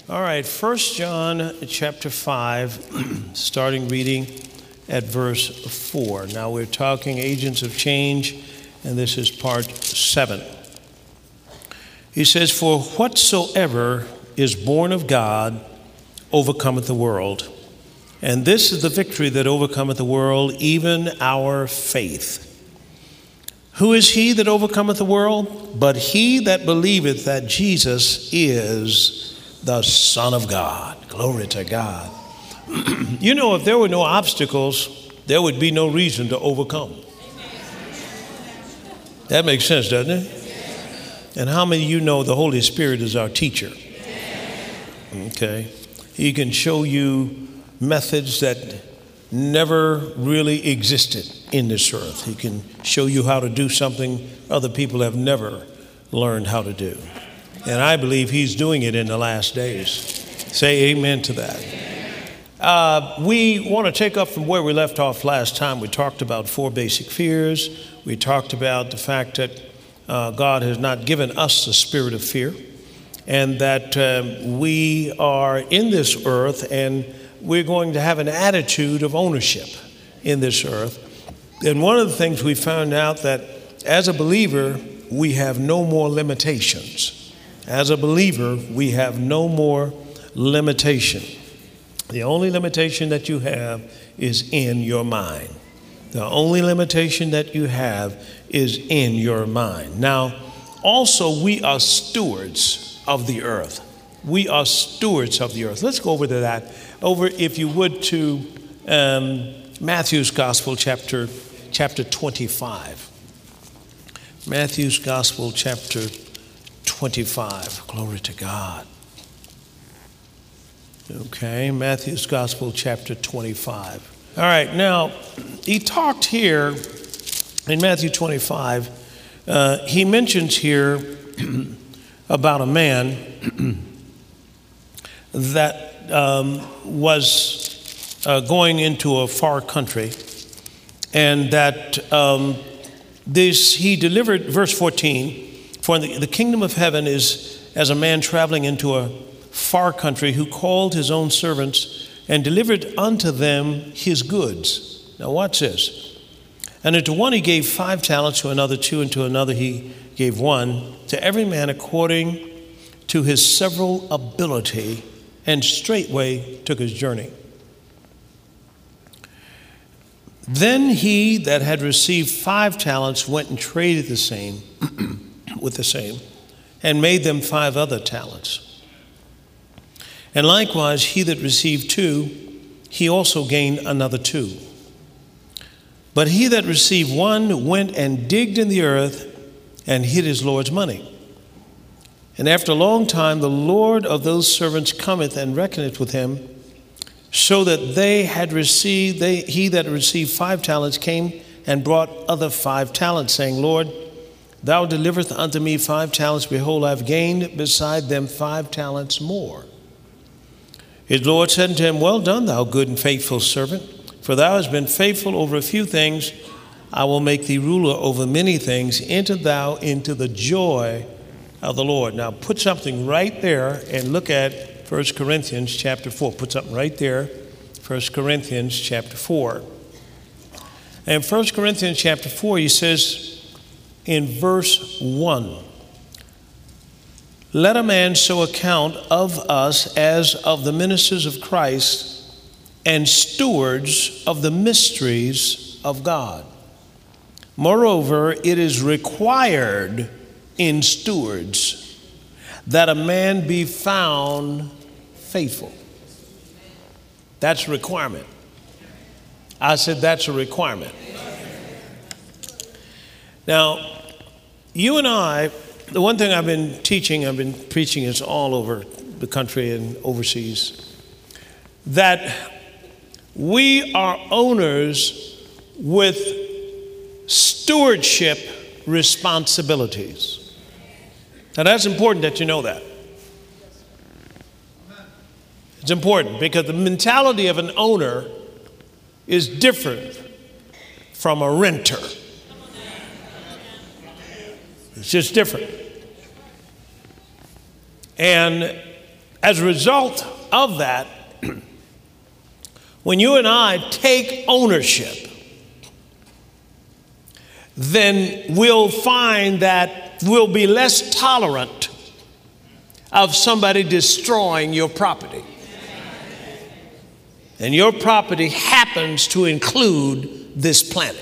All right, 1 John chapter 5, starting reading at verse 4. Now we're talking agents of change, and this is part 7. He says, "For whatsoever is born of God overcometh the world. And this is the victory that overcometh the world, even our faith. Who is he that overcometh the world? But he that believeth that Jesus is the Son of God." Glory to God. You know, if there were no obstacles, there would be no reason to overcome. That makes sense, doesn't it? And how many of you know the Holy Spirit is our teacher? Okay. He can show you methods that never really existed in this earth. He can show you how to do something other people have never learned how to do. And I believe he's doing it in the last days. Say amen to that. We want to take up from where we left off last time. We talked about 4 basic fears. We talked about the fact that God has not given us the spirit of fear, and that we are in this earth and we're going to have an attitude of ownership in this earth. And one of the things we found out that as a believer, we have no more limitations. As a believer, we have no more limitation. The only limitation that you have is in your mind. The only limitation that you have is in your mind. Now, also, we are stewards of the earth. We are stewards of the earth. Let's go over to that. Over, if you would, to Matthew's Gospel, chapter 25. Matthew's Gospel, chapter 25. Glory to God. Okay, Matthew's Gospel, chapter 25. All right, now, he talked here in Matthew 25, he mentions here about a man that was going into a far country, and that he delivered, verse 14, "For the kingdom of heaven is as a man traveling into a far country, who called his own servants and delivered unto them his goods." Now watch this. "And unto one he gave 5 talents, to another 2, and to another he gave 1, to every man according to his several ability, and straightway took his journey. Then he that had received 5 talents went and traded the same with the same, and made them 5 other talents. And likewise he that received 2, he also gained another 2. But he that received 1 went and digged in the earth and hid his Lord's money. And after a long time the Lord of those servants cometh and reckoneth with him, so that he that received 5 talents came and brought other 5 talents, saying, Lord, thou deliverest unto me 5 talents. Behold, I have gained beside them 5 talents more. His Lord said unto him, Well done, thou good and faithful servant. For thou hast been faithful over a few things, I will make thee ruler over many things. Enter thou into the joy of the Lord. Now put something right there and look at 1 Corinthians chapter 4. Put something right there, 1 Corinthians chapter 4. And 1 Corinthians chapter 4, he says in verse 1, Let a man so account of us as of the ministers of Christ and stewards of the mysteries of God. Moreover, it is required in stewards that a man be found faithful. That's a requirement. I said that's a requirement. Now, you and I, the one thing I've been preaching is all over the country and overseas, that we are owners with stewardship responsibilities. Now that's important that you know that. It's important because the mentality of an owner is different from a renter. It's just different. And as a result of that, when you and I take ownership, then we'll find that we'll be less tolerant of somebody destroying your property. And your property happens to include this planet.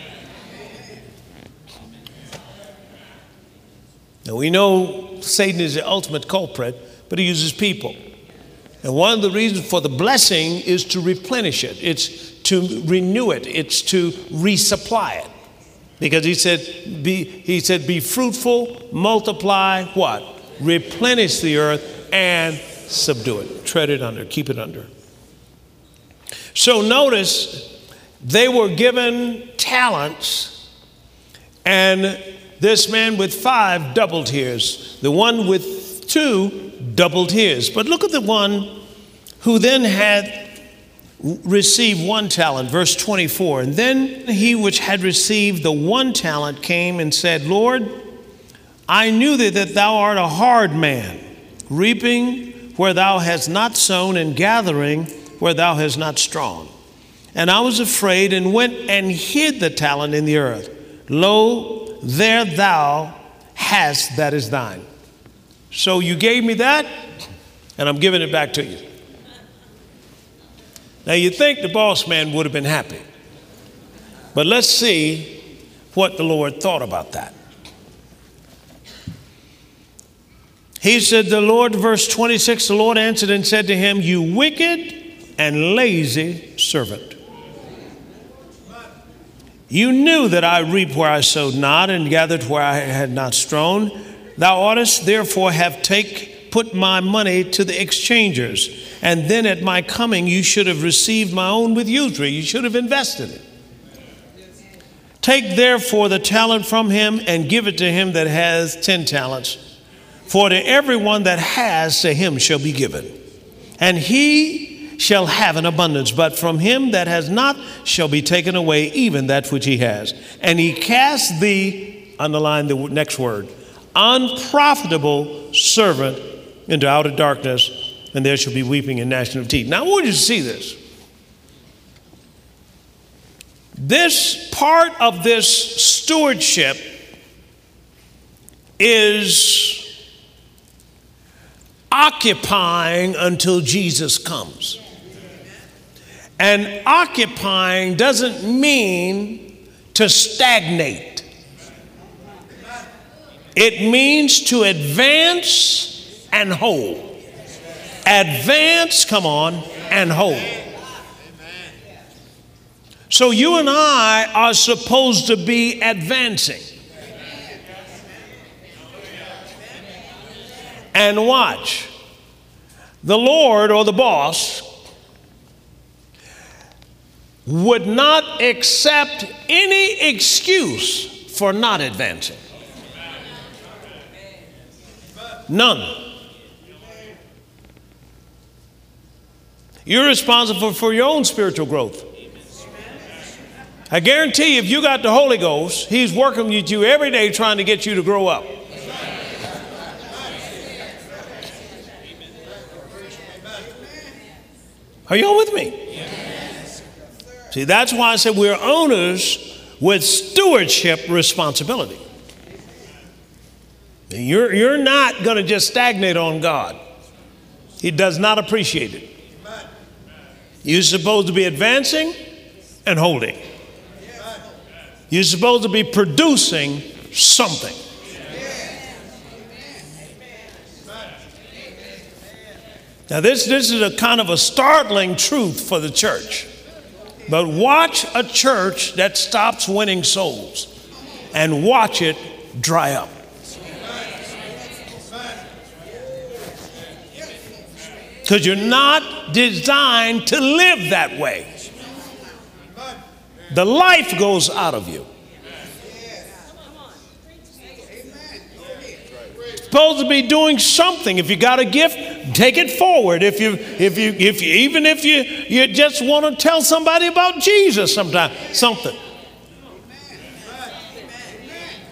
Now, we know Satan is the ultimate culprit, but he uses people. And one of the reasons for the blessing is to replenish it. It's to renew it. It's to resupply it. Because he said, be fruitful, multiply, what? Replenish the earth and subdue it. Tread it under, keep it under. So notice, they were given talents, and this man with 5 doubled his. The one with 2 doubled his. But look at the one who then had received 1 talent, verse 24. And then he which had received the 1 talent came and said, Lord, I knew that thou art a hard man, reaping where thou hast not sown, and gathering where thou hast not strewn. And I was afraid, and went and hid the talent in the earth. Lo, there thou hast that is thine. So you gave me that, and I'm giving it back to you. Now you think the boss man would have been happy. But let's see what the Lord thought about that. He said, the Lord, verse 26, the Lord answered and said to him, you wicked and lazy servant. You knew that I reap where I sowed not, and gathered where I had not strewn. Thou oughtest therefore have put my money to the exchangers, and then at my coming you should have received my own with usury. You should have invested it. Take therefore the talent from him, and give it to him that has 10 talents. For to everyone that has, to him shall be given, and he shall have an abundance. But from him that has not shall be taken away even that which he has. And he cast the, underline the next word, unprofitable servant into outer darkness, and there shall be weeping and gnashing of teeth. Now I want you to see this. This part of this stewardship is occupying until Jesus comes. And occupying doesn't mean to stagnate. It means to advance and hold. Advance, come on, and hold. So you and I are supposed to be advancing. And watch, the Lord or the boss would not accept any excuse for not advancing. None. You're responsible for your own spiritual growth. I guarantee you, if you got the Holy Ghost, He's working with you every day trying to get you to grow up. Are you all with me? Yes. See, that's why I said we're owners with stewardship responsibility. You're not going to just stagnate on God. He does not appreciate it. You're supposed to be advancing and holding. You're supposed to be producing something. Now this is a kind of a startling truth for the church. But watch a church that stops winning souls and watch it dry up. Because you're not designed to live that way. The life goes out of you. Supposed to be doing something. If you got a gift, take it forward. If you just want to tell somebody about Jesus sometime, something.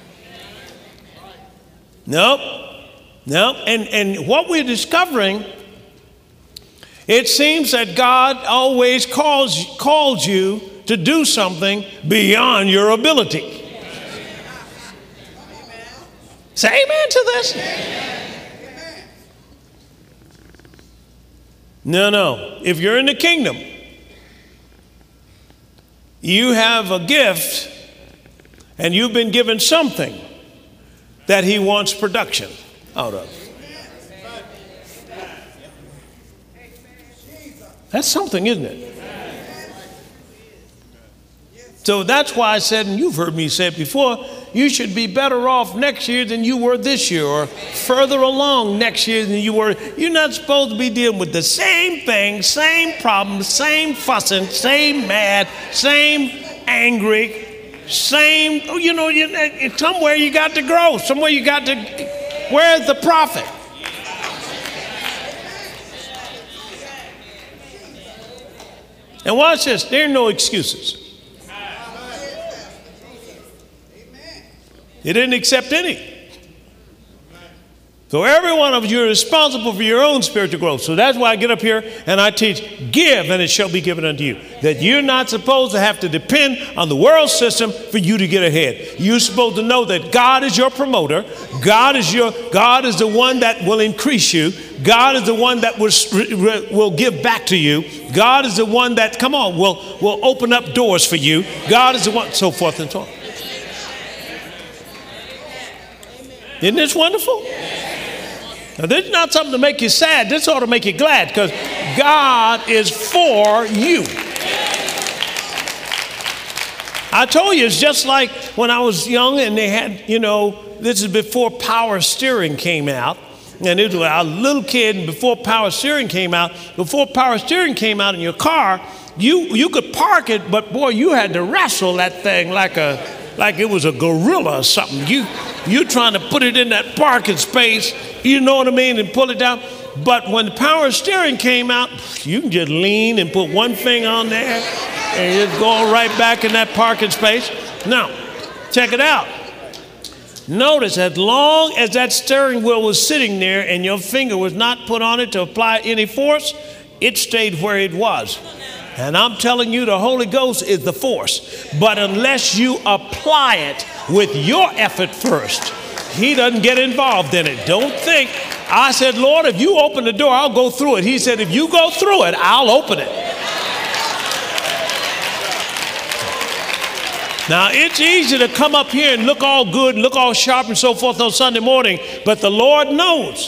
Nope. And what we're discovering It seems that God always calls you to do something beyond your ability. Say amen to this. No. If you're in the kingdom, you have a gift and you've been given something that he wants production out of. That's something, isn't it? So that's why I said, and you've heard me say it before, you should be better off next year than you were this year, or further along next year than you were. You're not supposed to be dealing with the same thing, same problem, same fussing, same mad, same angry, same, somewhere you got to grow, somewhere you got to, where's the profit? And watch this, there are no excuses. He didn't accept any. So every one of you are responsible for your own spiritual growth. So that's why I get up here and I teach, give and it shall be given unto you. That you're not supposed to have to depend on the world system for you to get ahead. You're supposed to know that God is your promoter. God is the one that will increase you. God is the one that will give back to you. God is the one that, will open up doors for you. God is the one, so forth and so on. Isn't this wonderful? Now, this is not something to make you sad. This ought to make you glad, because God is for you. I told you, it's just like when I was young and they had, this is before power steering came out. And it was a little kid, and before power steering came out in your car, you could park it, but boy, you had to wrestle that thing like it was a gorilla or something. You're trying to put it in that parking space, you know what I mean, and pull it down. But when the power steering came out, you can just lean and put one finger on there and just go right back in that parking space. Now, check it out. Notice, as long as that steering wheel was sitting there and your finger was not put on it to apply any force, it stayed where it was. And I'm telling you, the Holy Ghost is the force. But unless you apply it with your effort first, he doesn't get involved in it. Don't think, I said, Lord, if you open the door, I'll go through it. He said, if you go through it, I'll open it. Now, it's easy to come up here and look all good and look all sharp and so forth on Sunday morning, but the Lord knows.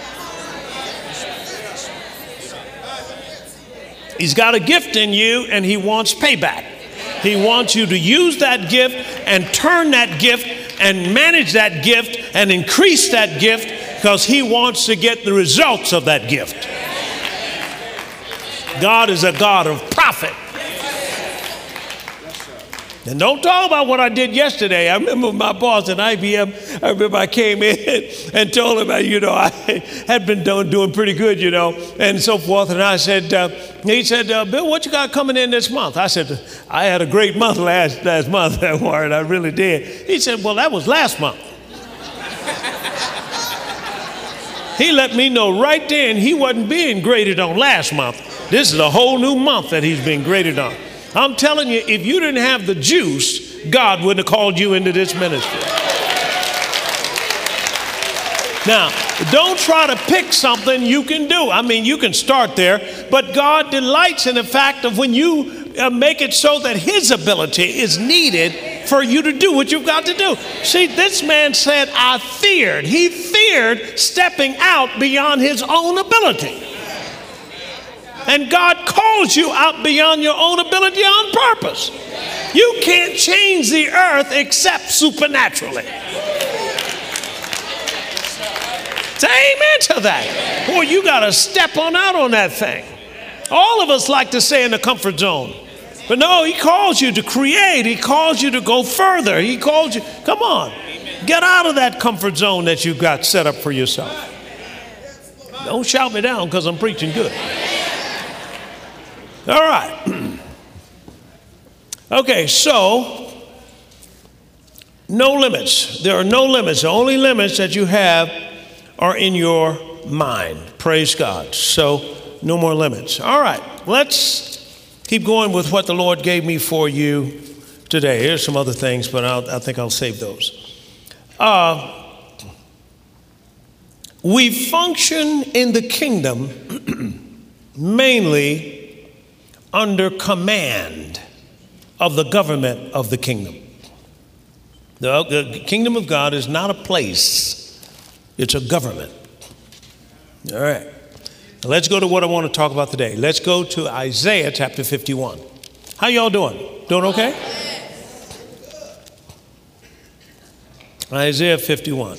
He's got a gift in you and he wants payback. He wants you to use that gift and turn that gift and manage that gift and increase that gift, because he wants to get the results of that gift. God is a God of profit. And don't talk about what I did yesterday. I remember my boss at IBM, I came in and told him, I had been doing pretty good, and so forth. And I said, he said, Bill, what you got coming in this month? I said, I had a great month last month, Warren, I really did. He said, well, that was last month. He let me know right then he wasn't being graded on last month. This is a whole new month that he's being graded on. I'm telling you, if you didn't have the juice, God wouldn't have called you into this ministry. Now, don't try to pick something you can do. I mean, you can start there, but God delights in the fact of when you make it so that his ability is needed for you to do what you've got to do. See, this man said, he feared stepping out beyond his own ability. And God calls you out beyond your own ability on purpose. You can't change the earth except supernaturally. Say amen to that. Boy, you got to step on out on that thing. All of us like to stay in the comfort zone. But no, he calls you to create. He calls you to go further. He calls you, come on, get out of that comfort zone that you've got set up for yourself. Don't shout me down because I'm preaching good. All right. Okay, so no limits. There are no limits. The only limits that you have are in your mind. Praise God. So no more limits. All right, let's keep going with what the Lord gave me for you today. Here's some other things, but I think I'll save those. We function in the kingdom mainly under command of the government of the kingdom. The kingdom of God is not a place, it's a government. All right. Now let's go to what I want to talk about today. Let's go to Isaiah chapter 51. How y'all doing? Doing okay? Isaiah 51.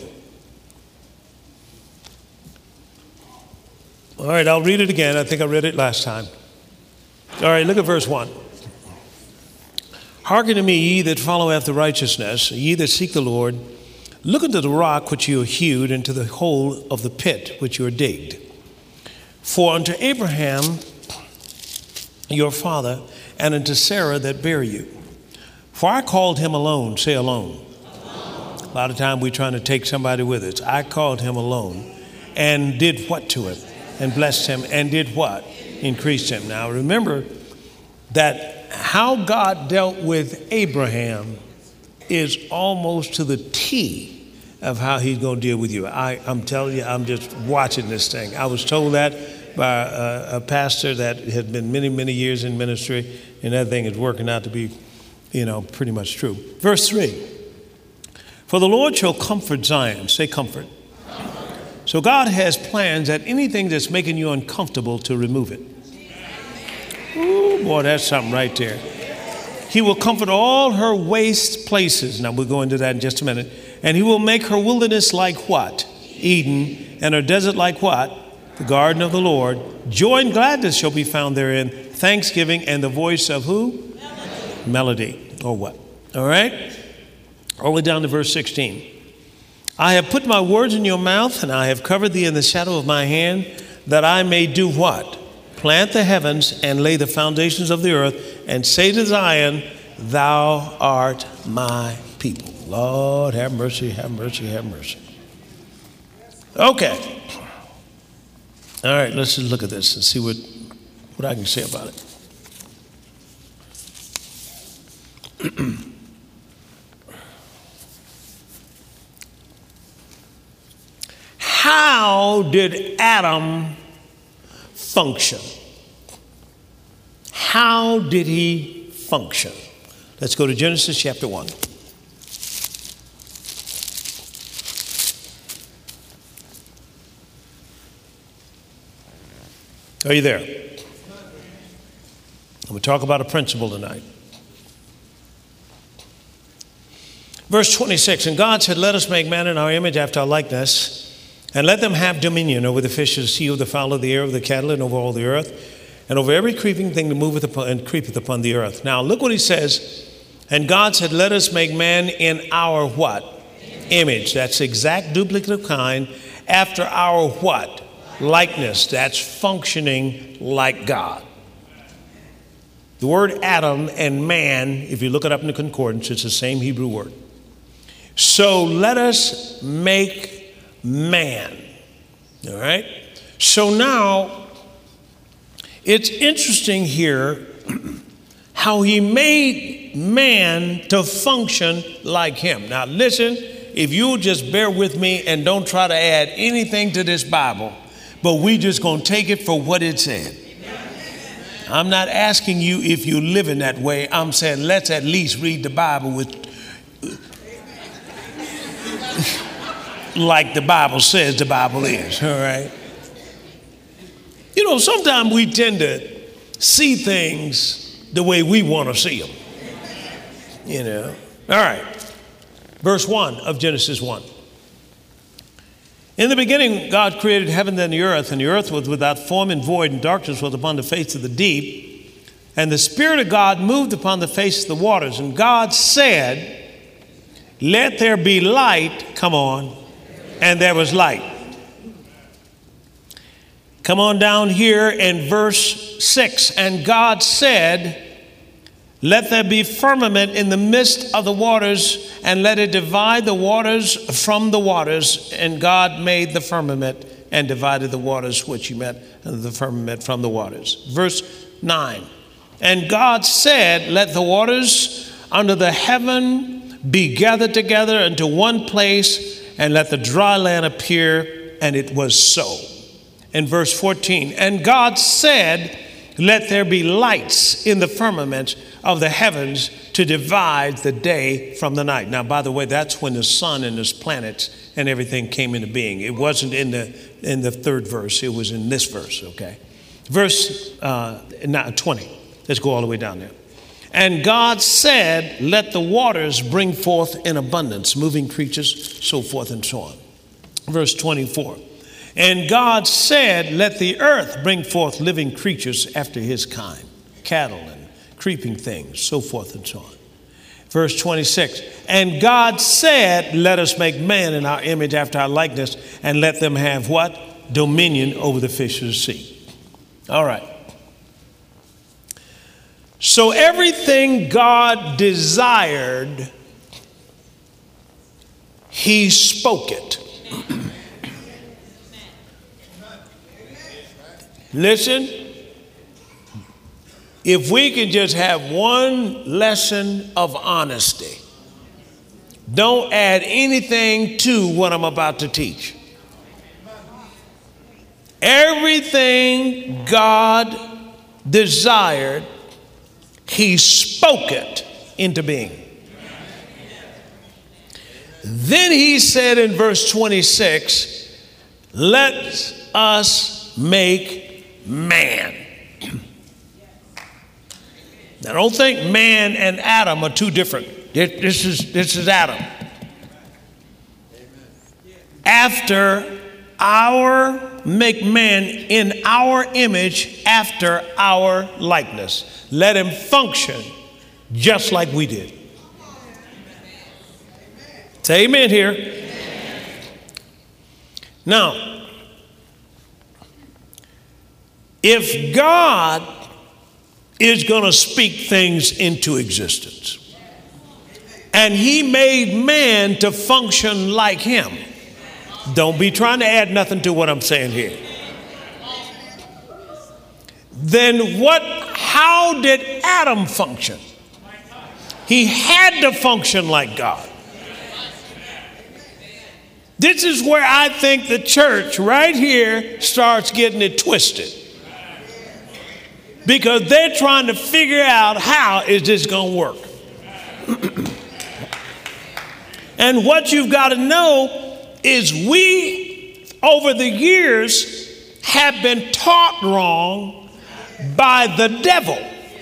All right, I'll read it again. I think I read it last time. All right, look at verse 1. Hearken to me, ye that follow after righteousness, ye that seek the Lord. Look unto the rock which you have hewed, and to the hole of the pit which you are digged. For unto Abraham your father, and unto Sarah that bare you. For I called him alone. Say alone. A lot of time we're trying to take somebody with us. I called him alone and did what to him? And blessed him and did what? Increased him. Now remember that how God dealt with Abraham is almost to the T of how he's going to deal with you. I'm telling you, I'm just watching this thing. I was told that by a pastor that had been many, many years in ministry, and that thing is working out to be, pretty much true. Verse 3. For the Lord shall comfort Zion. Say comfort. So God has plans that anything that's making you uncomfortable to remove it. Ooh, boy, that's something right there. He will comfort all her waste places. Now we'll go into that in just a minute. And he will make her wilderness like what? Eden. And her desert like what? The garden of the Lord. Joy and gladness shall be found therein. Thanksgiving and the voice of who? Melody. Or what? All right? All the way down to verse 16. I have put my words in your mouth, and I have covered thee in the shadow of my hand, that I may do what? Plant the heavens and lay the foundations of the earth, and say to Zion, thou art my people. Lord, have mercy, have mercy, have mercy. Okay. All right, let's just look at this and see what I can say about it. How did Adam function? How did he function? Let's go to Genesis chapter 1. Are you there? I'm going to talk about a principle tonight. Verse 26, and God said, let us make man in our image after our likeness, and let them have dominion over the fish of the sea, over the fowl of the air, over the cattle, and over all the earth, and over every creeping thing that moveth upon and creepeth upon the earth. Now look what he says. And God said, let us make man in our what? Image. That's exact duplicative kind. After our what? Likeness. That's functioning like God. The word Adam and man, if you look it up in the concordance, it's the same Hebrew word. So let us make man. All right? So now, it's interesting here how he made man to function like him. Now listen, if you'll just bear with me and don't try to add anything to this Bible, but we just going to take it for what it said. I'm not asking you if you live in that way. I'm saying let's at least read the Bible with like the Bible says the Bible is, all right? Sometimes we tend to see things the way we want to see them, All right, verse 1 of Genesis 1. In the beginning, God created heaven and the earth was without form and void, and darkness was upon the face of the deep. And the Spirit of God moved upon the face of the waters. And God said, let there be light, come on, and there was light. Come on down here in verse 6. And God said, let there be firmament in the midst of the waters, and let it divide the waters from the waters. And God made the firmament and divided the waters which he met, and the firmament from the waters. Verse 9. And God said, let the waters under the heaven be gathered together into one place, and let the dry land appear, and it was so. In verse 14, and God said, let there be lights in the firmament of the heavens to divide the day from the night. Now, by the way, that's when the sun and his planets and everything came into being. It wasn't in the third verse. It was in this verse, okay? Verse 20. Let's go all the way down there. And God said, let the waters bring forth in abundance, moving creatures, so forth and so on. Verse 24. And God said, let the earth bring forth living creatures after his kind, cattle and creeping things, so forth and so on. Verse 26. And God said, let us make man in our image after our likeness, and let them have what? Dominion over the fish of the sea. All right. So everything God desired, he spoke it. Listen, if we could just have one lesson of honesty, don't add anything to what I'm about to teach. Everything God desired, he spoke it into being. Then he said in verse 26, let us make man. Now don't think man and Adam are two different. This is Adam. After make man in our image, after our likeness. Let him function just like we did. Say amen here. Now, if God is going to speak things into existence, and he made man to function like him, don't be trying to add nothing to what I'm saying here. Then how did Adam function? He had to function like God. This is where I think the church right here starts getting it twisted. Because they're trying to figure out how is this going to work. And what you've got to know is we, over the years, have been taught wrong by the devil.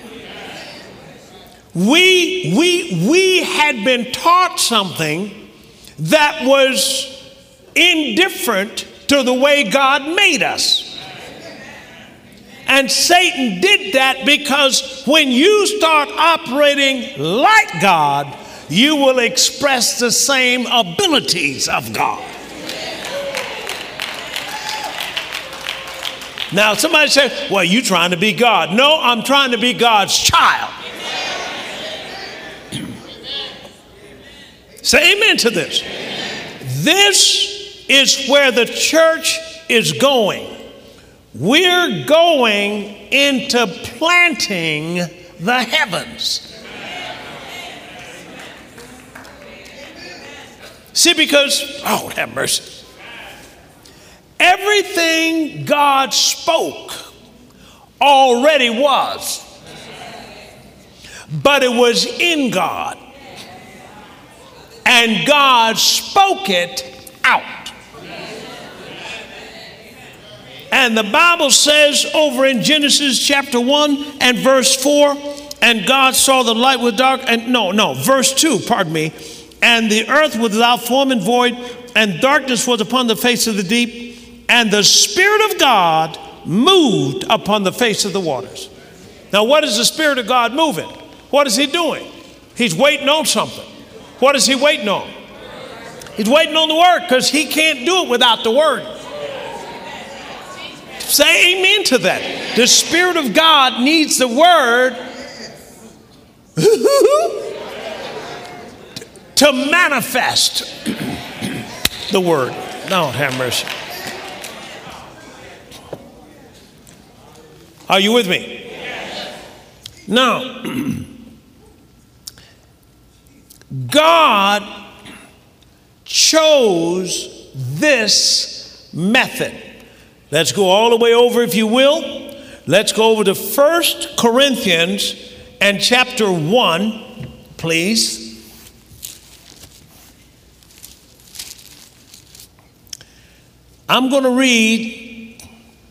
We had been taught something that was indifferent to the way God made us. And Satan did that because when you start operating like God, you will express the same abilities of God. Now, somebody said, well, you're trying to be God. No, I'm trying to be God's child. Say amen to this. This is where the church is going. We're going into planting the heavens. See, because, oh, have mercy. Everything God spoke already was, but it was in God. And God spoke it out. And the Bible says over in Genesis chapter 1 and verse 4, and God saw the light was dark, and verse 2, pardon me, and the earth was without form and void, and darkness was upon the face of the deep, and the Spirit of God moved upon the face of the waters. Now, what is the Spirit of God moving? What is he doing? He's waiting on something. What is he waiting on? He's waiting on the word, because he can't do it without the word. Say amen to that. The Spirit of God needs the word to manifest the word. No, have mercy. Are you with me? Now, God chose this method. Let's go all the way over, if you will. Let's go over to 1 Corinthians and chapter 1, please. I'm going to read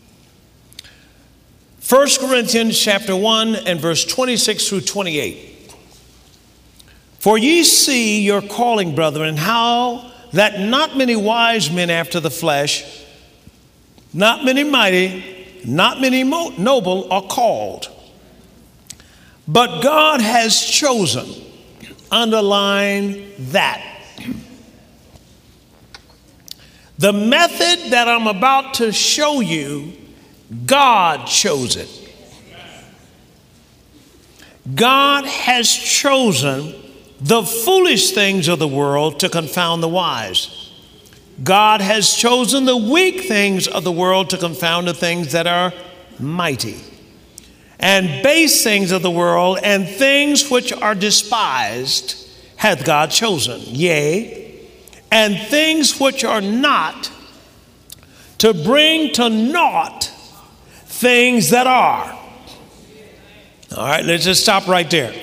1 Corinthians chapter 1 and verse 26 through 28. For ye see your calling, brethren, how that not many wise men after the flesh, not many mighty, not many noble are called. But God has chosen, underline that. The method that I'm about to show you, God chose it. God has chosen the foolish things of the world to confound the wise. God has chosen the weak things of the world to confound the things that are mighty. And base things of the world and things which are despised hath God chosen. Yea, and things which are not, to bring to naught things that are. All right, let's just stop right there.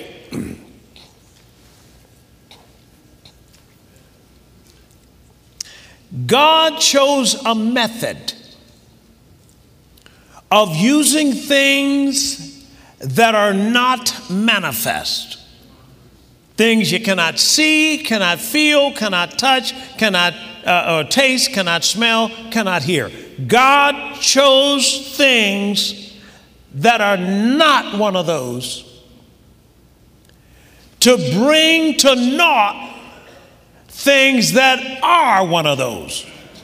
God chose a method of using things that are not manifest. Things you cannot see, cannot feel, cannot touch, cannot taste, cannot smell, cannot hear. God chose things that are not one of those to bring to naught things that are one of those.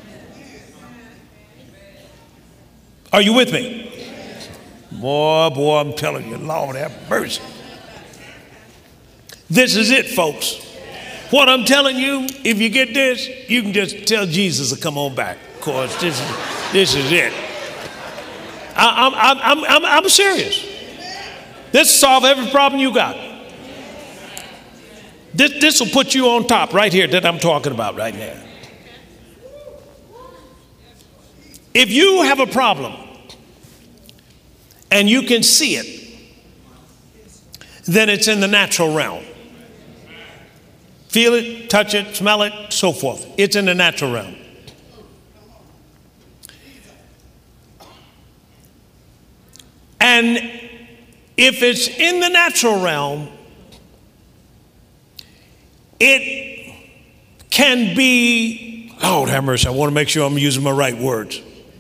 Are you with me? Boy, I'm telling you, Lord have mercy. This is it, folks. What I'm telling you, if you get this, you can just tell Jesus to come on back. Of course, this is it. I'm serious. This will solve every problem you got. This will put you on top right here that I'm talking about right now. If you have a problem and you can see it, then it's in the natural realm. Feel it, touch it, smell it, so forth. It's in the natural realm. And if it's in the natural realm, it can be, Lord have mercy, I want to make sure I'm using my right words.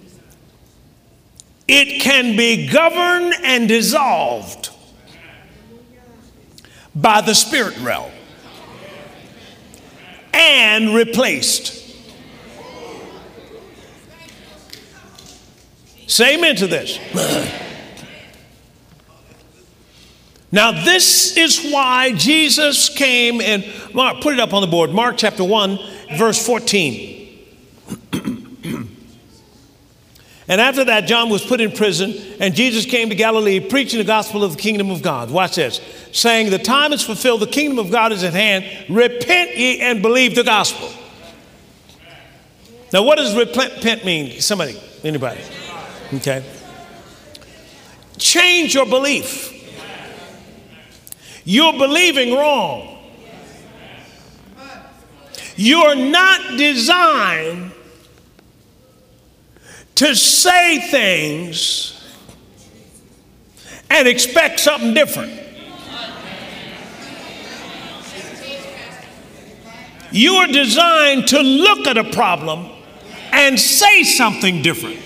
It can be governed and dissolved by the spirit realm and replaced. Say amen to this. Now, this is why Jesus came in, Mark, put it up on the board, Mark chapter 1, verse 14. And after that, John was put in prison, and Jesus came to Galilee preaching the gospel of the kingdom of God. Watch this. Saying, the time is fulfilled, the kingdom of God is at hand. Repent ye and believe the gospel. Now, what does repent mean? Somebody, anybody? Okay. Change your belief. You're believing wrong. You're not designed to say things and expect something different. You are designed to look at a problem and say something different.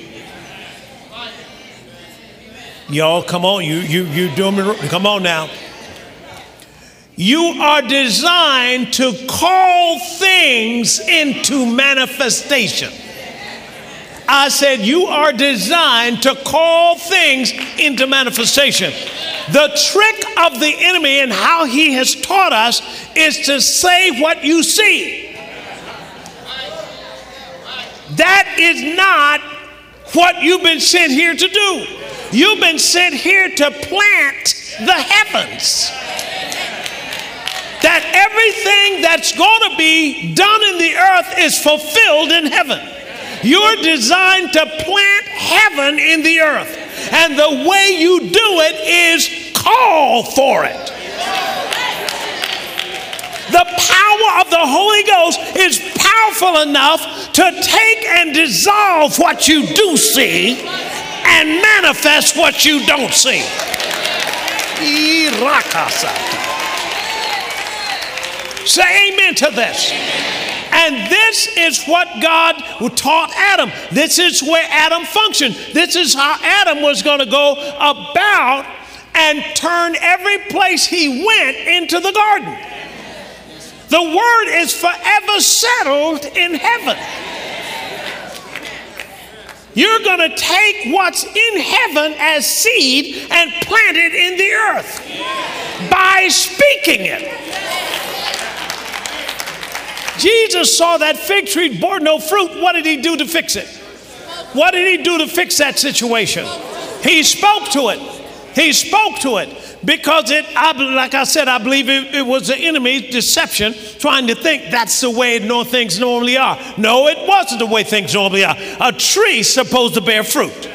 Y'all, come on, you doing it. Come on now. You are designed to call things into manifestation. I said you are designed to call things into manifestation. The trick of the enemy and how he has taught us is to say what you see. That is not what you've been sent here to do. You've been sent here to plant the heavens. That everything that's going to be done in the earth is fulfilled in heaven. You're designed to plant heaven in the earth. And the way you do it is call for it. The power of the Holy Ghost is powerful enough to take and dissolve what you do see and manifest what you don't see. Say amen to this. And this is what God taught Adam. This is where Adam functioned. This is how Adam was going to go about and turn every place he went into the garden. The word is forever settled in heaven. You're going to take what's in heaven as seed and plant it in the earth by speaking it. Jesus saw that fig tree bore no fruit. What did he do to fix it? What did he do to fix that situation? He spoke to it. He spoke to it. Because like I said, I believe it was the enemy's deception, trying to think that's the way things normally are. No, it wasn't the way things normally are. A tree's supposed to bear fruit.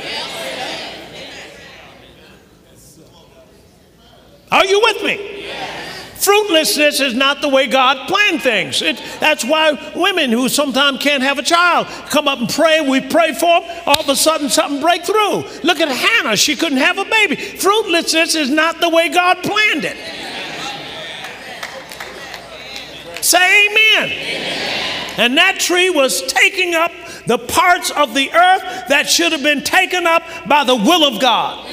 Are you with me? Fruitlessness is not the way God planned things. That's why women who sometimes can't have a child come up and pray. We pray for them. All of a sudden, something break through. Look at Hannah. She couldn't have a baby. Fruitlessness is not the way God planned it. Say amen. And that tree was taking up the parts of the earth that should have been taken up by the will of God.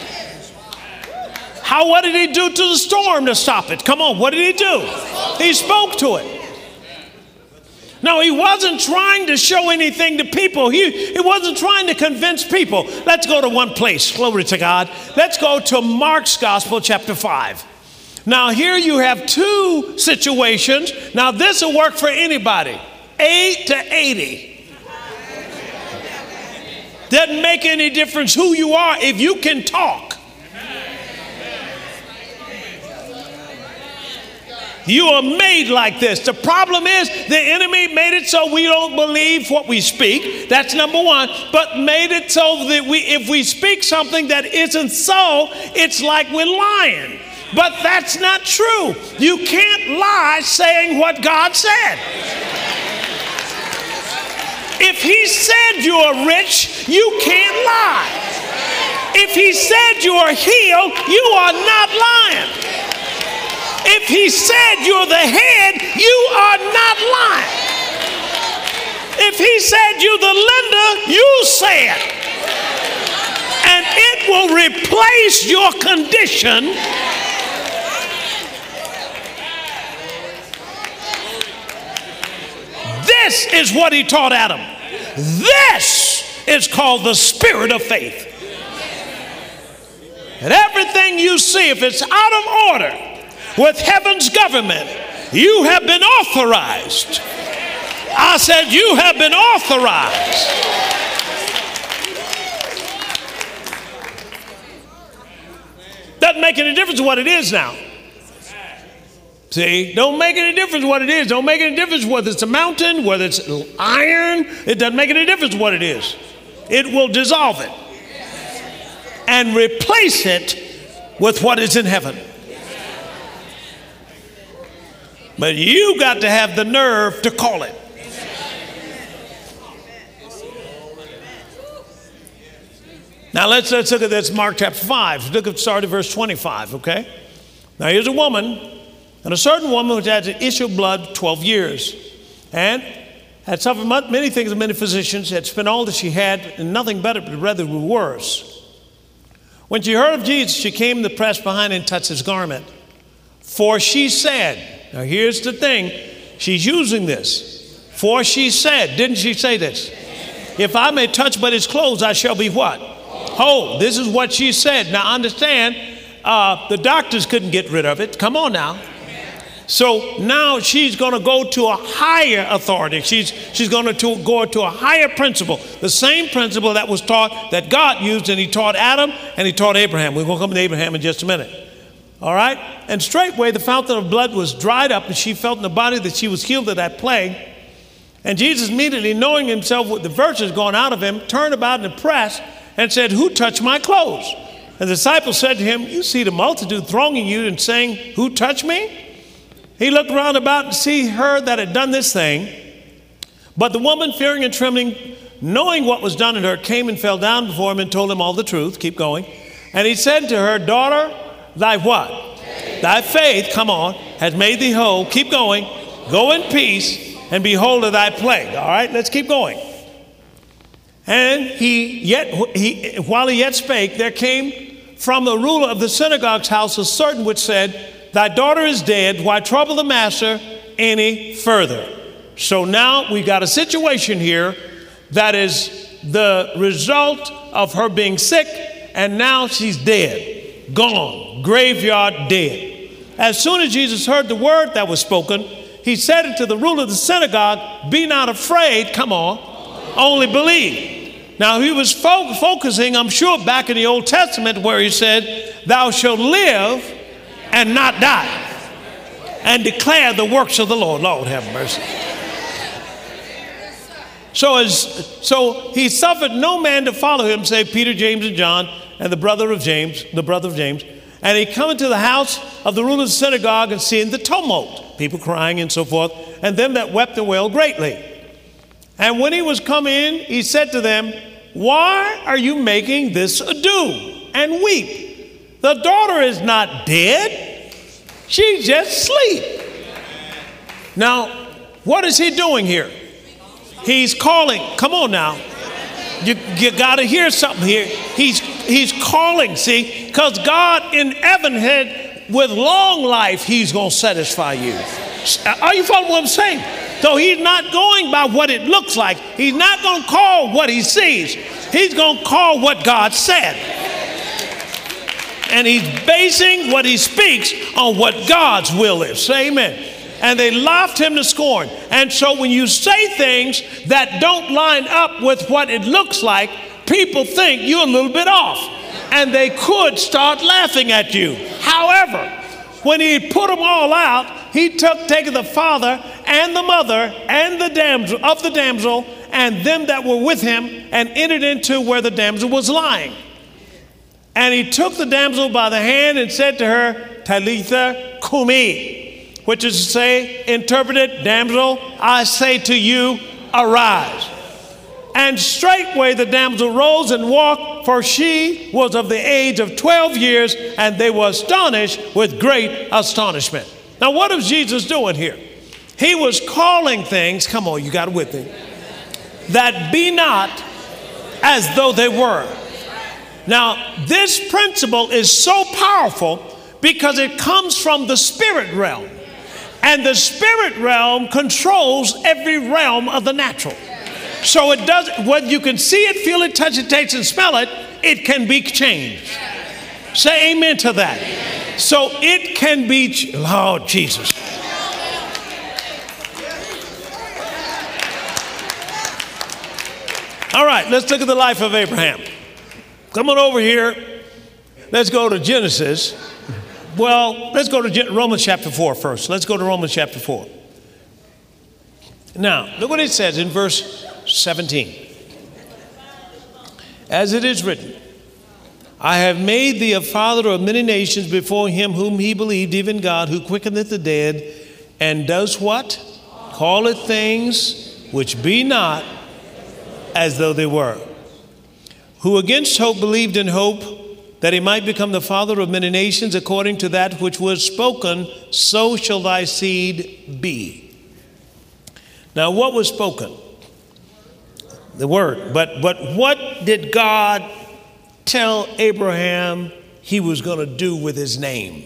What did he do to the storm to stop it? Come on, what did he do? He spoke to it. No, he wasn't trying to show anything to people. He wasn't trying to convince people. Let's go to one place. Glory to God. Let's go to Mark's Gospel, chapter 5. Now, here you have two situations. Now, this will work for anybody. 8 to 80. Doesn't make any difference who you are if you can talk. You are made like this. The problem is the enemy made it so we don't believe what we speak. That's number one. But made it so that if we speak something that isn't so, it's like we're lying. But that's not true. You can't lie saying what God said. If he said you are rich, you can't lie. If he said you are healed, you are not lying. If he said you're the head, you are not lying. If he said you're the lender, you say it. And it will replace your condition. This is what he taught Adam. This is called the spirit of faith. And everything you see, if it's out of order with heaven's government, you have been authorized. I said you have been authorized. Doesn't make any difference what it is now. See, don't make any difference what it is. Don't make any difference whether it's a mountain, whether it's iron. It doesn't make any difference what it is. It will dissolve it and replace it with what is in heaven. But you got to have the nerve to call it. Now let's look at this, Mark chapter 5. Look at start at verse 25, okay? Now here's a woman, and a certain woman which had an issue of blood 12 years, and had suffered many things of many physicians, had spent all that she had, and nothing better, but rather worse. When she heard of Jesus, she came to press behind and touched his garment. For she said, now here's the thing, she's using this. For she said, didn't she say this? If I may touch but his clothes, I shall be what? Whole. This is what she said. Now understand, the doctors couldn't get rid of it. Come on now. So now she's going to go to a higher authority. She's going to go to a higher principle, the same principle that was taught, that God used, and he taught Adam and he taught Abraham. We're going to come to Abraham in just a minute. All right? And straightway the fountain of blood was dried up, and she felt in the body that she was healed of that plague. And Jesus, immediately knowing himself with the virtues going out of him, turned about and pressed and said, "Who touched my clothes?" And the disciples said to him, "You see the multitude thronging you and saying, 'Who touched me?'" He looked round about and see her that had done this thing. But the woman, fearing and trembling, knowing what was done in her, came and fell down before him and told him all the truth. Keep going. And he said to her, "Daughter, thy what? Thy faith, come on, has made thee whole." Keep going. "Go in peace and be whole of thy plague." All right, let's keep going. And while he yet spake, there came from the ruler of the synagogue's house a certain which said, "Thy daughter is dead. Why trouble the master any further?" So now we've got a situation here that is the result of her being sick, and now she's dead, gone, graveyard dead. As soon as Jesus heard the word that was spoken, he said unto the ruler of the synagogue, "Be not afraid," come on, "only believe." Now he was focusing, I'm sure, back in the Old Testament where he said, "Thou shalt live and not die, and declare the works of the Lord." Lord have mercy. So he suffered no man to follow him, save Peter, James, and John, and the brother of James. And he come into the house of the ruler of the synagogue, and seeing the tumult, people crying and so forth, and them that wept and wailed greatly. And when he was come in, he said to them, "Why are you making this ado and weep? The daughter is not dead, she's just asleep." Now, what is he doing here? He's calling. Come on now. You got to hear something here. He's calling, see, because God in heaven had, with long life, he's going to satisfy you. Are you following what I'm saying? So he's not going by what it looks like. He's not going to call what he sees. He's going to call what God said. And he's basing what he speaks on what God's will is. Say amen. And they laughed him to scorn. And so when you say things that don't line up with what it looks like, people think you're a little bit off. And they could start laughing at you. However, when he put them all out, he taken the father and the mother and the damsel and them that were with him, and entered into where the damsel was lying. And he took the damsel by the hand and said to her, "Talitha cumi," which is to say, interpreted, "Damsel, I say to you, arise." And straightway the damsel rose and walked, for she was of the age of 12 years, and they were astonished with great astonishment. Now, what is Jesus doing here? He was calling things, come on, you got it with me, that be not as though they were. Now, this principle is so powerful because it comes from the spirit realm. And the spirit realm controls every realm of the natural. So it does, whether you can see it, feel it, touch it, taste and smell it, it can be changed. Say amen to that. So it can be, oh Jesus. All right, let's look at the life of Abraham. Come on over here. Let's go to Genesis. Well, let's go to Romans chapter 4 first. Let's go to Romans chapter 4. Now, look what it says in verse 17. As it is written, "I have made thee a father of many nations before him whom he believed, even God, who quickeneth the dead, and does what? Calleth things which be not as though they were. Who against hope believed in hope, that he might become the father of many nations, according to that which was spoken, so shall thy seed be." Now, what was spoken? The word. But what did God tell Abraham he was going to do with his name?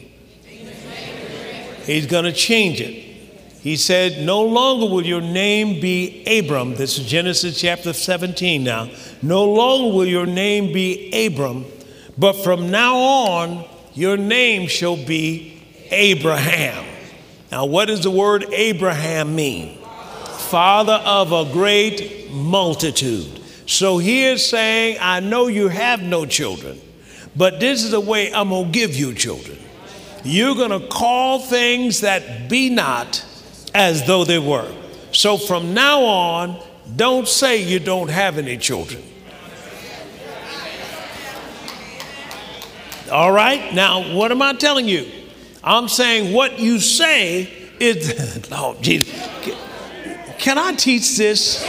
He's going to change it. He said, "No longer will your name be Abram." This is Genesis chapter 17 now. "No longer will your name be Abram, but from now on your name shall be Abraham." Now, what does the word Abraham mean? Father of a great multitude. So he is saying, I know you have no children, but this is the way I'm going to give you children. You're going to call things that be not as though they were. So from now on, don't say you don't have any children. All right? Now, what am I telling you? I'm saying what you say is, oh, Jesus. Can I teach this?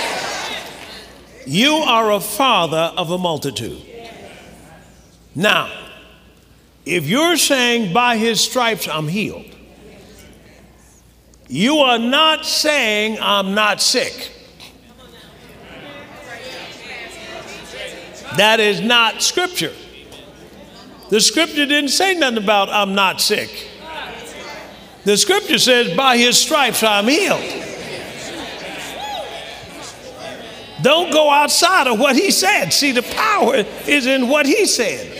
You are a father of a multitude. Now, if you're saying by his stripes I'm healed, you are not saying I'm not sick. That is not scripture. The scripture didn't say nothing about I'm not sick. The scripture says by his stripes I'm healed. Don't go outside of what he said. See, the power is in what he said.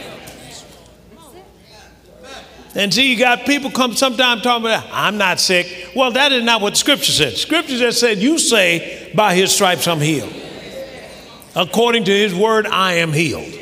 And see, you got people come sometime talking about, I'm not sick. Well, that is not what scripture said. Scripture just said, you say, by his stripes I'm healed. According to his word, I am healed.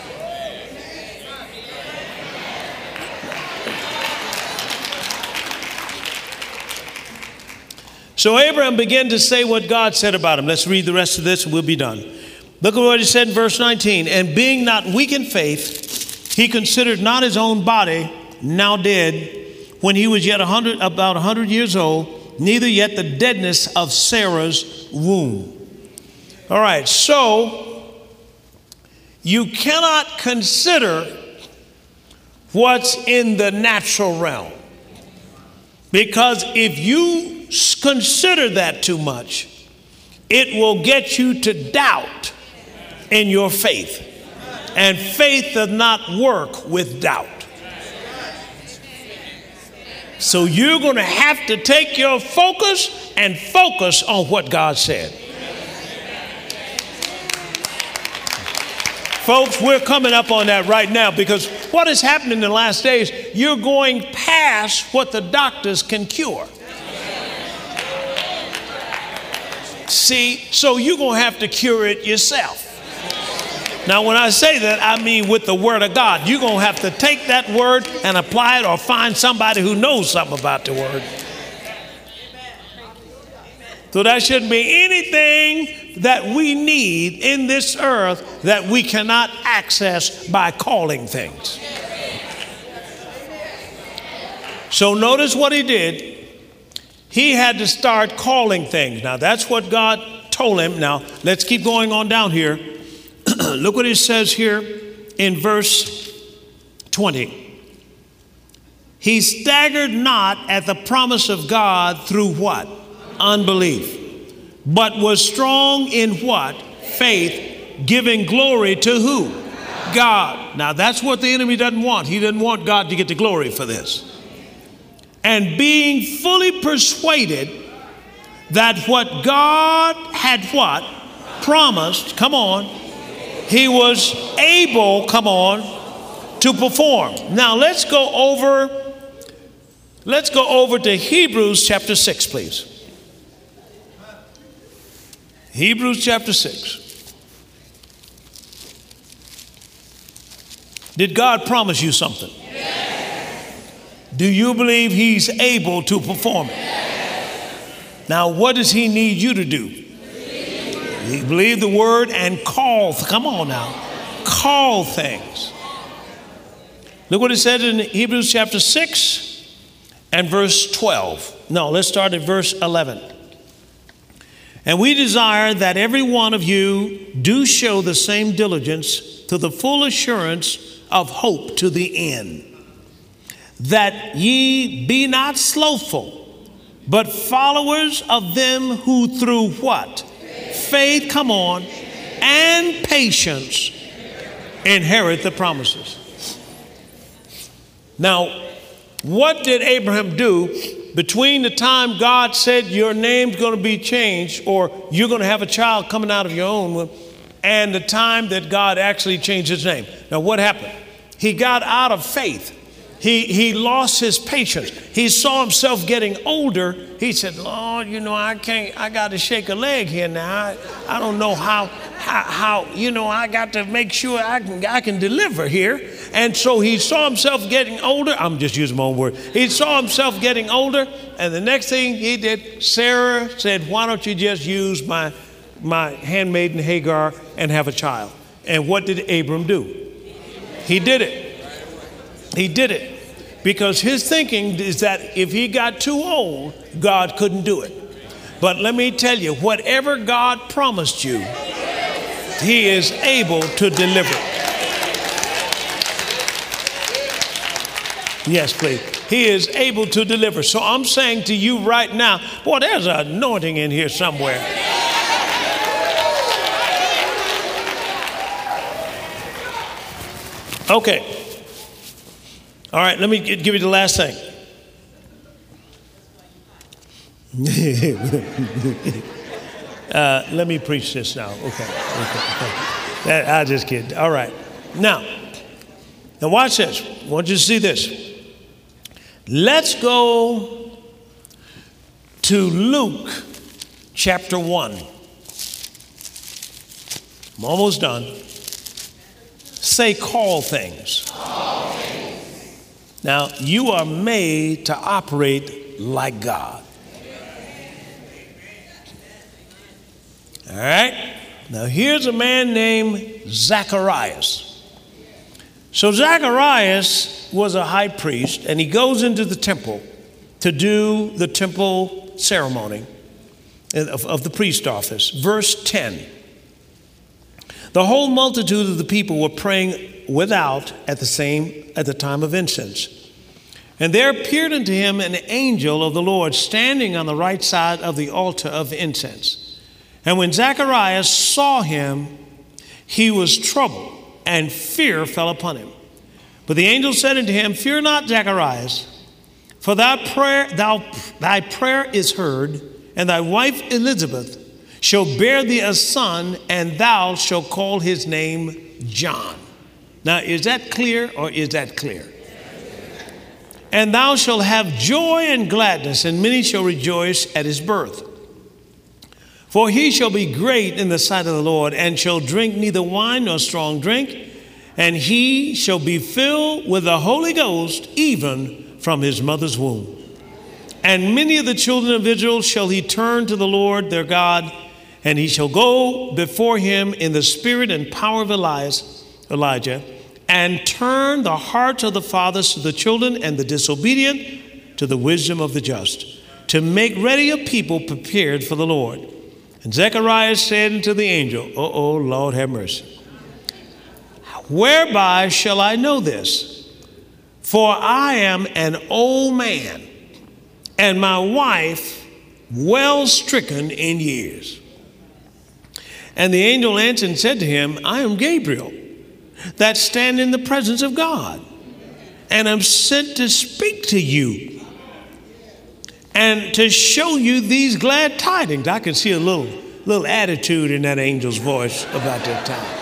So Abraham began to say what God said about him. Let's read the rest of this and we'll be done. Look at what he said in verse 19. And being not weak in faith, he considered not his own body now dead, when he was yet about 100 years old, neither yet the deadness of Sarah's womb. All right, so you cannot consider what's in the natural realm. Because if you consider that too much, it will get you to doubt in your faith. And faith does not work with doubt. So you're going to have to take your focus and focus on what God said. Folks, we're coming up on that right now because what is happening in the last days, you're going past what the doctors can cure. See, so you're going to have to cure it yourself. Now, when I say that, I mean with the word of God. You're going to have to take that word and apply it or find somebody who knows something about the word. So there shouldn't be anything that we need in this earth that we cannot access by calling things. So notice what he did. He had to start calling things. Now, that's what God told him. Now, let's keep going on down here. Look what it says here in verse 20. He staggered not at the promise of God through what? Unbelief. But was strong in what? Faith, giving glory to who? God. Now that's what the enemy doesn't want. He doesn't want God to get the glory for this. And being fully persuaded that what God had what? Promised, come on, he was able, come on, to perform. Now let's go over to Hebrews chapter 6, please. Hebrews chapter 6. Did God promise you something? Yes. Do you believe he's able to perform it? Yes. Now, what does he need you to do? Believe the word and call. Come on now. Call things. Look what it said in Hebrews chapter 6 and verse 12. No, let's start at verse 11. And we desire that every one of you do show the same diligence to the full assurance of hope to the end, that ye be not slothful, but followers of them who through what? Faith, come on, and patience inherit the promises. Now, what did Abraham do between the time God said your name's going to be changed or you're going to have a child coming out of your own womb and the time that God actually changed his name? Now, what happened? He got out of faith He lost his patience. He saw himself getting older. He said, Lord, I got to shake a leg here now. I don't know how, I got to make sure I can deliver here. And so he saw himself getting older. I'm just using my own word. He saw himself getting older. And the next thing he did, Sarah said, why don't you just use my handmaiden Hagar and have a child? And what did Abram do? He did it. He did it. Because his thinking is that if he got too old, God couldn't do it. But let me tell you, whatever God promised you, he is able to deliver. Yes, please. He is able to deliver. So I'm saying to you right now, boy, there's an anointing in here somewhere. Okay. All right, let me give you the last thing. Let me preach this now. Okay. I just kidding. All right. Now watch this. I want you to see this. Let's go to Luke chapter 1. I'm almost done. Say call things. Now, you are made to operate like God. All right? Now, here's a man named Zacharias. So Zacharias was a high priest, and he goes into the temple to do the temple ceremony of the priest office. Verse 10. The whole multitude of the people were praying without at the time of incense. And there appeared unto him an angel of the Lord standing on the right side of the altar of incense. And when Zacharias saw him, he was troubled, and fear fell upon him. But the angel said unto him, Fear not, Zacharias, for thy prayer is heard, and thy wife Elizabeth shall bear thee a son, and thou shalt call his name John. Now, is that clear or is that clear? And thou shalt have joy and gladness, and many shall rejoice at his birth. For he shall be great in the sight of the Lord, and shall drink neither wine nor strong drink, and he shall be filled with the Holy Ghost even from his mother's womb. And many of the children of Israel shall he turn to the Lord their God, and he shall go before him in the spirit and power of Elijah, and turn the hearts of the fathers to the children, and the disobedient to the wisdom of the just, to make ready a people prepared for the Lord. And Zechariah said unto the angel, Oh, Lord, have mercy. Whereby shall I know this? For I am an old man, and my wife well stricken in years. And the angel answered and said to him, I am Gabriel, that stand in the presence of God, and am sent to speak to you and to show you these glad tidings. I can see a little attitude in that angel's voice about that time.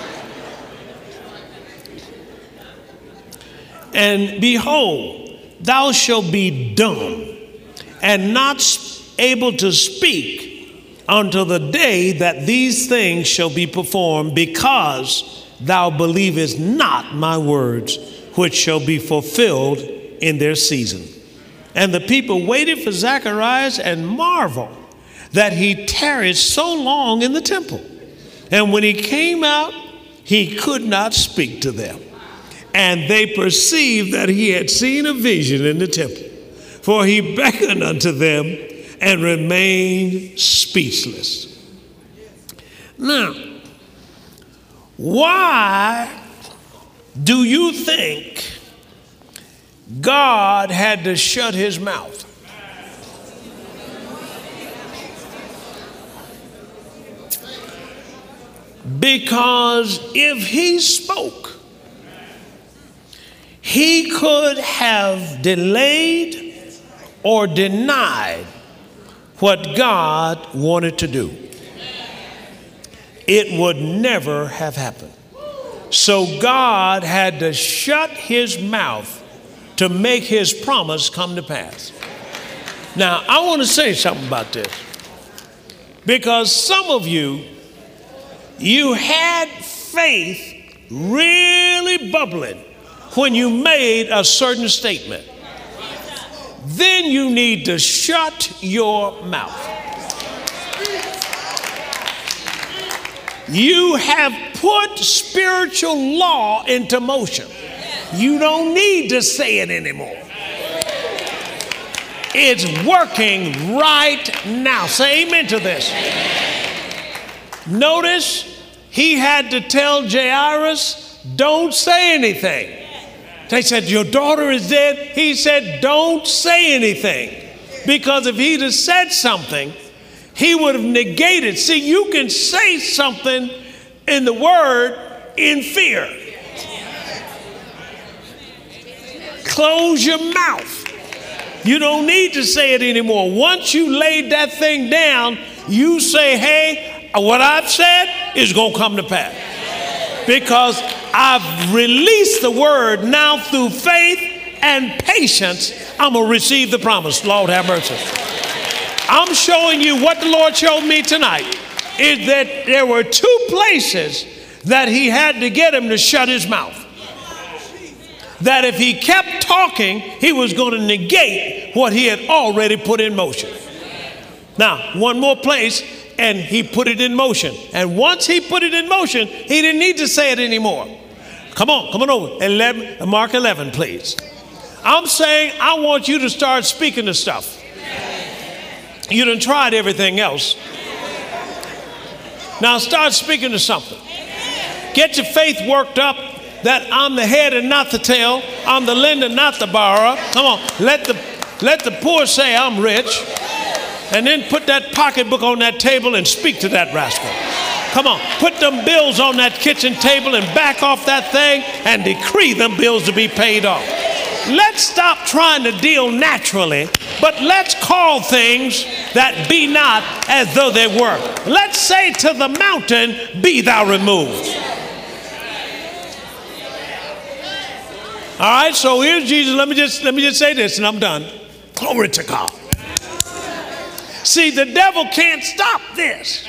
And behold, thou shalt be dumb and not able to speak until the day that these things shall be performed, because thou believest not my words, which shall be fulfilled in their season. And the people waited for Zacharias and marveled that he tarried so long in the temple. And when he came out, he could not speak to them. And they perceived that he had seen a vision in the temple. For he beckoned unto them and remained speechless. Now, why do you think God had to shut his mouth? Because if he spoke, he could have delayed or denied what God wanted to do. It would never have happened. So God had to shut his mouth to make his promise come to pass. Now, I want to say something about this, because some of you had faith really bubbling when you made a certain statement. Then you need to shut your mouth. You have put spiritual law into motion. You don't need to say it anymore. It's working right now. Say amen to this. Notice he had to tell Jairus, don't say anything. They said, your daughter is dead. He said, don't say anything. Because if he'd have said something, he would have negated. See, you can say something in the word in fear. Close your mouth. You don't need to say it anymore. Once you laid that thing down, you say, hey, what I've said is going to come to pass. Because I've released the word. Now through faith and patience, I'm going to receive the promise. Lord have mercy. I'm showing you what the Lord showed me tonight, is that there were two places that he had to get him to shut his mouth. That if he kept talking, he was going to negate what he had already put in motion. Now, one more place, and he put it in motion. And once he put it in motion, he didn't need to say it anymore. Come on over. Mark 11, please. I'm saying I want you to start speaking the stuff. You done tried everything else. Now start speaking to something. Get your faith worked up that I'm the head and not the tail. I'm the lender, not the borrower. Come on, let the poor say I'm rich. And then put that pocketbook on that table and speak to that rascal. Come on, put them bills on that kitchen table and back off that thing and decree them bills to be paid off. Let's stop trying to deal naturally, but let's call things that be not as though they were. Let's say to the mountain, be thou removed. All right, so here's Jesus. Let me just say this and I'm done. Glory to God. See, the devil can't stop this.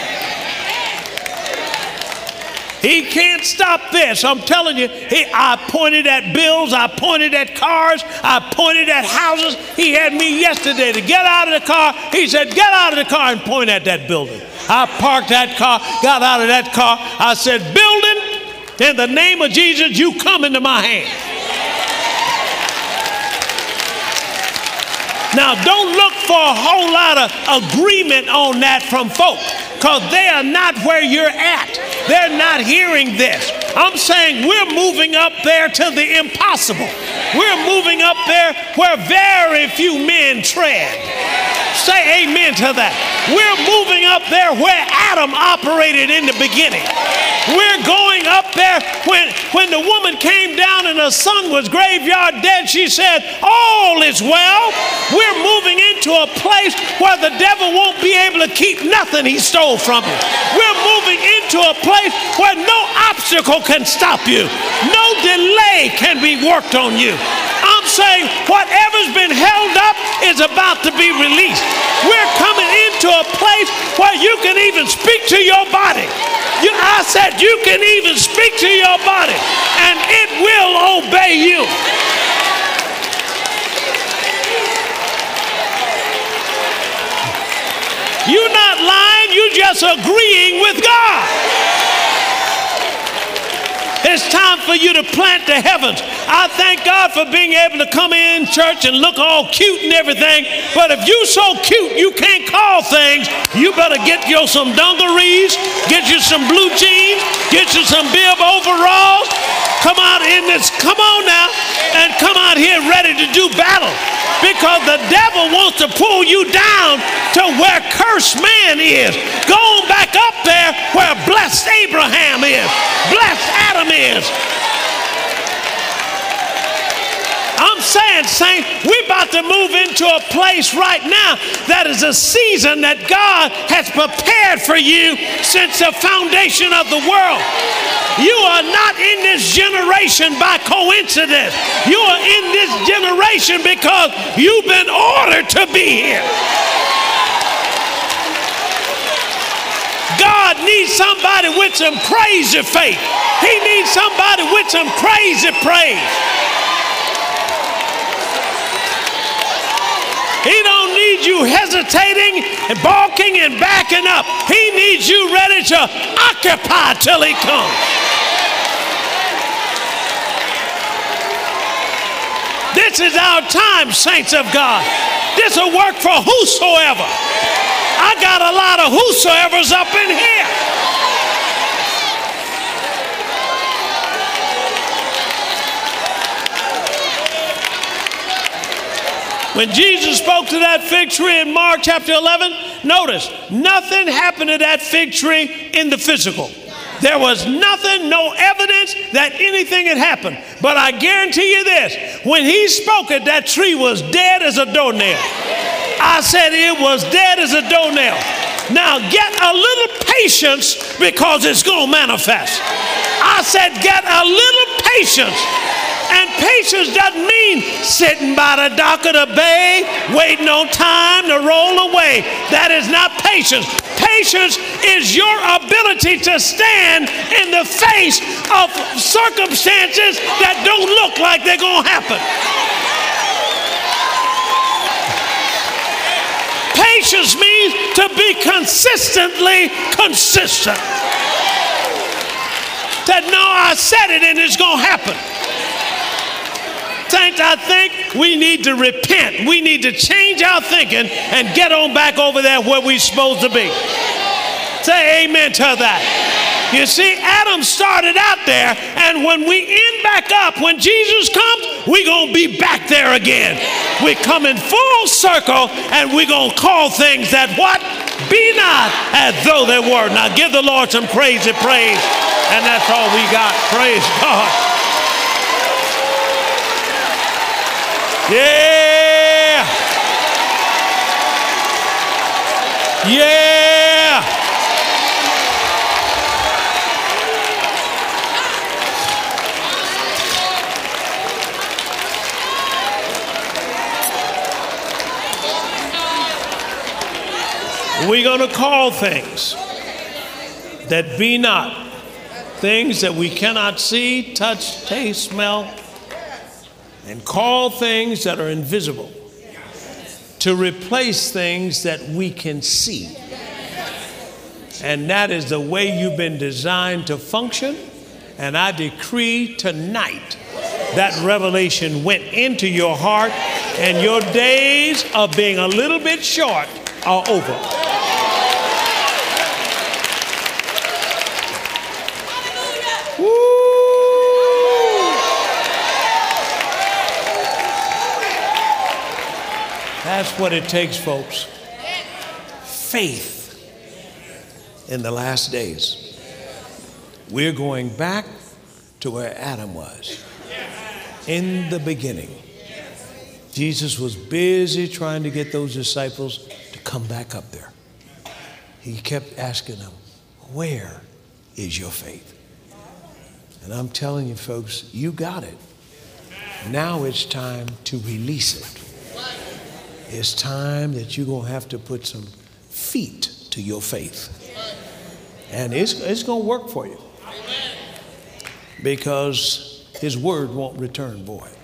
He can't stop this. I'm telling you, I pointed at bills, I pointed at cars, I pointed at houses. He had me yesterday to get out of the car. He said, get out of the car and point at that building. I parked that car, got out of that car. I said, building, in the name of Jesus, you come into my hand. Now, don't look for a whole lot of agreement on that from folk, because they are not where you're at. They're not hearing this. I'm saying we're moving up there to the impossible. We're moving up there where very few men tread. Say amen to that. We're moving up there where Adam operated in the beginning. We're going up there when the woman came down and her son was graveyard dead, she said, all is well. We're moving into a place where the devil won't be able to keep nothing he stole from you. We're moving into a place where no obstacle can stop you. No delay can be worked on you. I'm saying whatever's been held up is about to be released. We're coming into a place where you can even speak to your body. I said you can even speak to your body and it will obey you. You're not lying, you're just agreeing with God. It's time for you to plant the heavens. I thank God for being able to come in church and look all cute and everything. But if you so cute you can't call things, you better get you some dungarees, get you some blue jeans, get you some bib overalls. Come out in this, come on now, and come out here ready to do battle. Because the devil wants to pull you down to where cursed man is. Go on back up there where blessed Abraham is, blessed Adam is. I'm saying, saint, we're about to move into a place right now that is a season that God has prepared for you since the foundation of the world. You are not in this generation by coincidence. You are in this generation because you've been ordered to be here. God needs somebody with some crazy faith. He needs somebody with some crazy praise. He don't need you hesitating and balking and backing up. He needs you ready to occupy till he comes. This is our time, saints of God. This will work for whosoever. I got a lot of whosoevers up in here. When Jesus spoke to that fig tree in Mark chapter 11, notice, nothing happened to that fig tree in the physical. There was nothing, no evidence that anything had happened. But I guarantee you this, when he spoke it, that tree was dead as a doornail. I said it was dead as a doornail. Now get a little patience because it's going to manifest. I said get a little patience. And patience doesn't mean sitting by the dock of the bay, waiting on time to roll away. That is not patience. Patience is your ability to stand in the face of circumstances that don't look like they're going to happen. Patience means to be consistently consistent. That no, I said it and it's going to happen. Saints, I think we need to repent. We need to change our thinking and get on back over there where we're supposed to be. Say amen to that. You see, Adam started out there, and when we end back up, when Jesus comes, we're going to be back there again. We're coming full circle, and we're going to call things that what? Be not as though they were. Now give the Lord some crazy praise, and that's all we got. Praise God. Yeah. Yeah. We're going to call things that be not, things that we cannot see, touch, taste, smell, and call things that are invisible to replace things that we can see. And that is the way you've been designed to function. And I decree tonight that revelation went into your heart, and your days of being a little bit short are over. That's what it takes, folks. Faith in the last days. We're going back to where Adam was. In the beginning, Jesus was busy trying to get those disciples to come back up there. He kept asking them, where is your faith? And I'm telling you, folks, you got it. Now it's time to release it. It's time that you're going to have to put some feet to your faith. And it's going to work for you. Because his word won't return void.